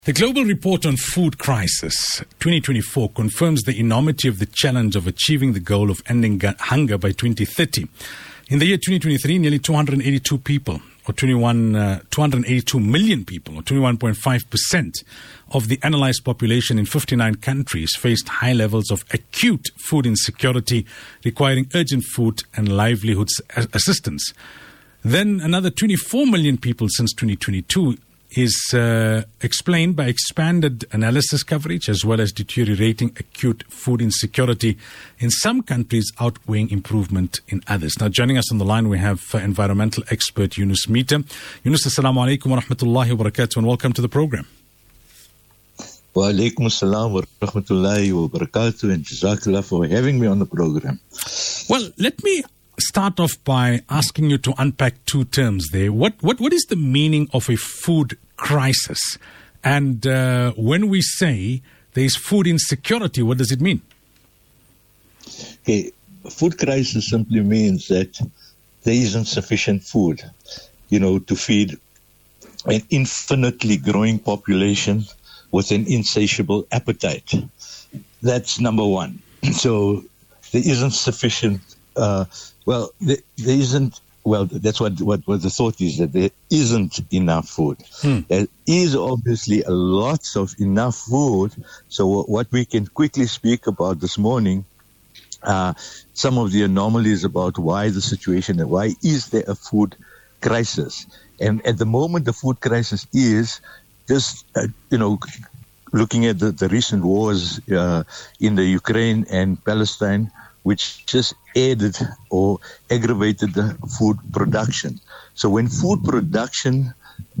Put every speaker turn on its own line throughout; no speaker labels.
The Global Report on Food Crisis 2024 confirms the enormity of the challenge of achieving the goal of ending hunger by 2030. In the year 2023, nearly 282 people, or 282 million people, or 21.5% of the analyzed population in 59 countries faced high levels of acute food insecurity, requiring urgent food and livelihoods assistance. Then another 24 million people since 2022 is explained by expanded analysis coverage as well as deteriorating acute food insecurity in some countries outweighing improvement in others. Now, joining us on the line, we have environmental expert Yunus Mita. Yunus, assalamu alaikum wa rahmatullahi wa barakatuh, and welcome to the program.
Wa alaikum assalam wa rahmatullahi wa barakatuh, and jazakallah for having me on the program.
Well, let me start off by asking you to unpack two terms there. What is the meaning of a food crisis? And when we say there is food insecurity, what does it mean?
Okay, food crisis simply means that there isn't sufficient food, to feed an infinitely growing population with an insatiable appetite. That's number one. So there isn't sufficient there isn't. Well, that's what the thought is, that there isn't enough food. There is obviously a lot of enough food. So what we can quickly speak about this morning, some of the anomalies about why the situation, and why is there a food crisis? And at the moment, the food crisis is just, looking at the recent wars in the Ukraine and Palestine, which just added or aggravated the food production. So when food production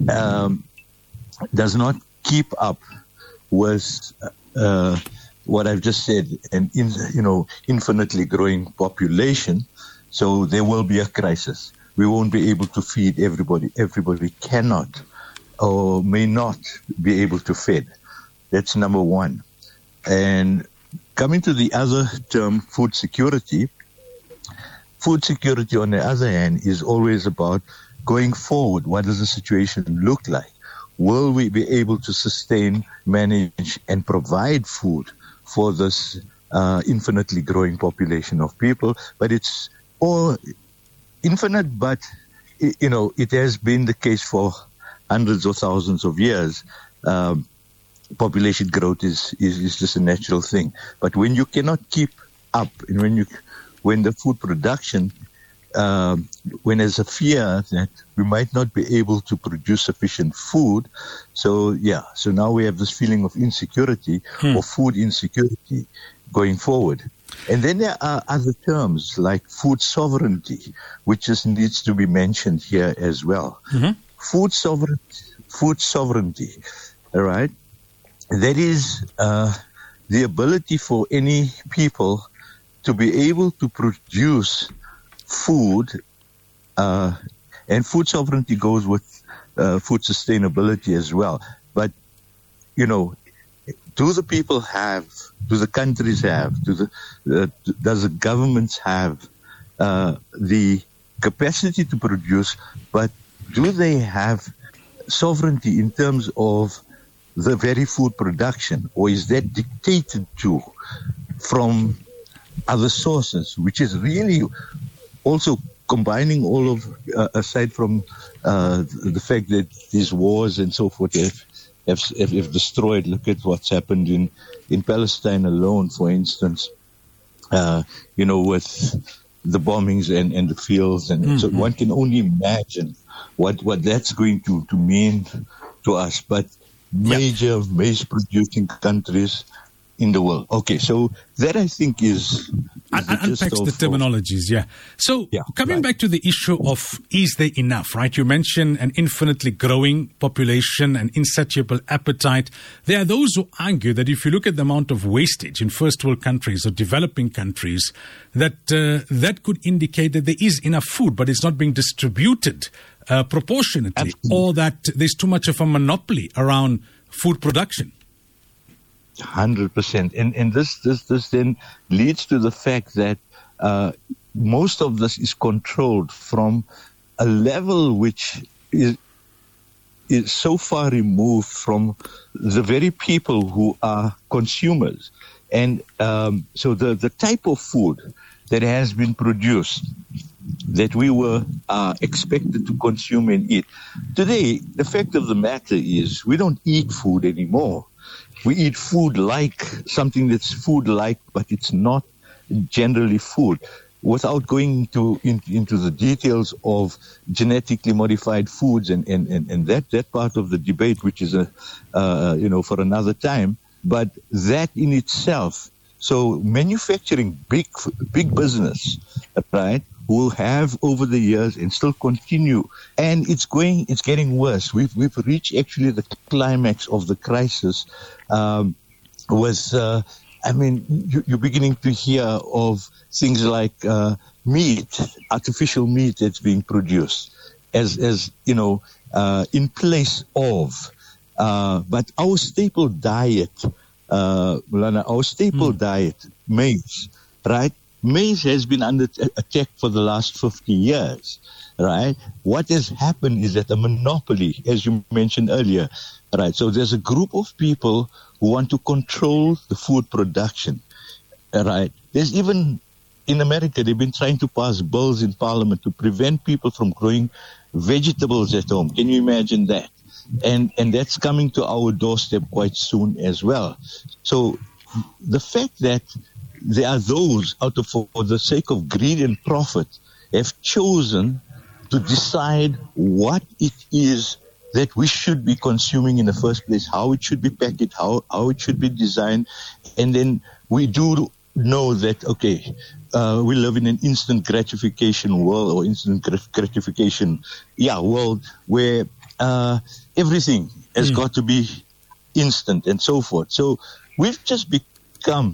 does not keep up with what I've just said, an infinitely growing population, so there will be a crisis. We won't be able to feed everybody. Everybody cannot or may not be able to feed. That's number one. And coming to the other term, food security. Food security, on the other hand, is always about going forward. What does the situation look like? Will we be able to sustain, manage, and provide food for this infinitely growing population of people? But it's all infinite, but, it has been the case for hundreds of thousands of years. Population growth is just a natural thing. But when you cannot keep up, and when the food production, when there's a fear that we might not be able to produce sufficient food, so now we have this feeling of insecurity or food insecurity going forward. And then there are other terms like food sovereignty, which just needs to be mentioned here as well. Food sovereignty, all right? That is the ability for any people to be able to produce food, and food sovereignty goes with food sustainability as well. But, do the people have, do the countries have, does the governments have the capacity to produce, but do they have sovereignty in terms of the very food production, or is that dictated to from other sources, which is really also combining all of, aside from the fact that these wars and so forth have destroyed. Look at what's happened in Palestine alone, for instance, with the bombings and the fields. And so one can only imagine what that's going to mean to us. But major maize-producing countries in the world. Okay, so that I think is
unpacks the terminologies, yeah. So coming back to the issue of is there enough, right? You mentioned an infinitely growing population, an insatiable appetite. There are those who argue that if you look at the amount of wastage in first world countries or developing countries, that that could indicate that there is enough food, but it's not being distributed proportionately, or that there's too much of a monopoly around food production.
100%. And this then leads to the fact that most of this is controlled from a level which is is so far removed from the very people who are consumers. And so the type of food that has been produced that we were expected to consume and eat. Today, the fact of the matter is we don't eat food anymore. We eat food like something that's food-like, but it's not generally food. Without going into the details of genetically modified foods and that part of the debate, which is for another time, but that in itself. So manufacturing, big business, right, will have over the years and still continue, and it's getting worse. We've reached actually the climax of the crisis. You're beginning to hear of things like meat, artificial meat that's being produced, as in place of. But our staple diet, diet, maize, right? Maize has been under attack for the last 50 years, right? What has happened is that a monopoly, as you mentioned earlier, right? So there's a group of people who want to control the food production, right? There's even, in America, they've been trying to pass bills in Parliament to prevent people from growing vegetables at home. Can you imagine that? And that's coming to our doorstep quite soon as well. So the fact that there are those for the sake of greed and profit have chosen to decide what it is that we should be consuming in the first place, how it should be packaged, how it should be designed. And then we do know that, we live in an instant gratification world, or instant gratification world, where everything has got to be instant and so forth. So we've just become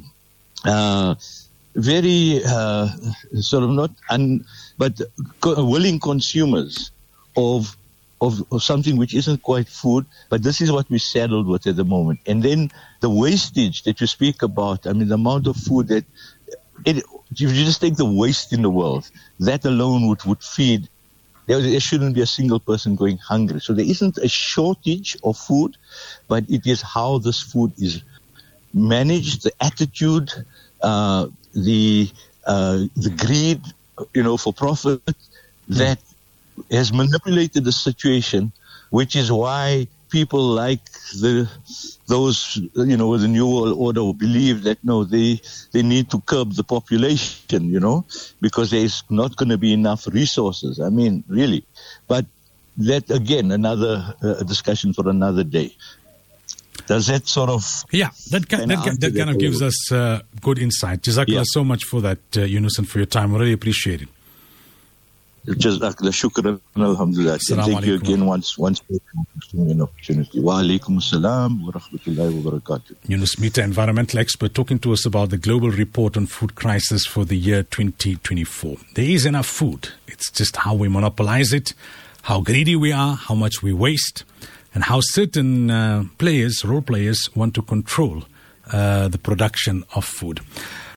very willing consumers of something which isn't quite food, but this is what we're saddled with at the moment. And then the wastage that you speak about, the amount of food that if you just take the waste in the world, that alone would feed. There shouldn't be a single person going hungry. So there isn't a shortage of food, but it is how this food is managed, the attitude, the greed, for profit that has manipulated the situation, which is why people like those with the New World Order believe that they need to curb the population, because there's not going to be enough resources. Really. But that, again, another discussion for another day. Does that sort of...
Yeah, that kind of gives us good insight. Jazakallah so much for that, Yunus, and for your time. I really appreciate it.
Jazakallah, shukran, alhamdulillah. Thank you again once more for an opportunity. Wa alaikum assalam wa rahmatullahi wa barakatuh.
Yunus Mita, environmental expert, talking to us about the global report on food crisis for the year 2024. There is enough food. It's just how we monopolize it, how greedy we are, how much we waste, and how certain role players, want to control the production of food.